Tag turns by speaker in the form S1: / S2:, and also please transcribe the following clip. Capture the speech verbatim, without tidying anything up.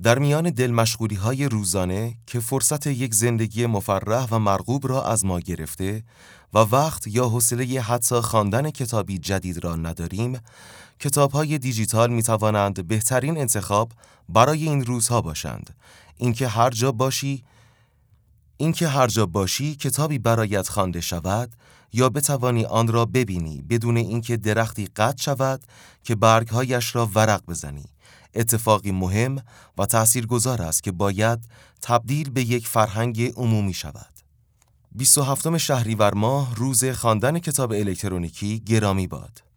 S1: در میان دلمشغولی‌های روزانه که فرصت یک زندگی مفرح و مرغوب را از ما گرفته و وقت یا حوصله حتی خواندن کتابی جدید را نداریم، کتاب‌های دیجیتال می‌توانند بهترین انتخاب برای این روزها باشند. اینکه هر جا باشی، اینکه هر جا باشی کتابی برایت خوانده شود یا بتوانی آن را ببینی بدون اینکه درختی قطع شود که برگ‌هایش را ورق بزنی، اتفاقی مهم و تأثیرگذار است که باید تبدیل به یک فرهنگ عمومی شود. بیست و هفتم شهریور ماه روز خواندن کتاب الکترونیکی گرامی باد.